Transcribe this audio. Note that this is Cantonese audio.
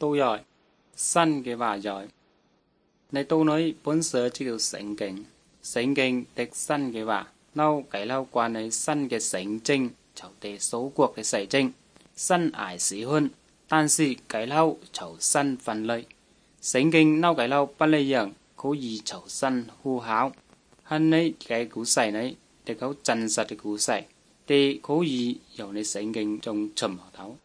都有新嘅話在。你到你本社這條聖經，聖經的新嘅話，撈計撈關你新嘅聖經，就地數國嘅細經，新捱時寬，但是計撈就新分類，聖經撈計撈不一樣，可以就新呼考，係你嘅故事呢，亦好真實嘅故事，地可以由你聖經中尋學到。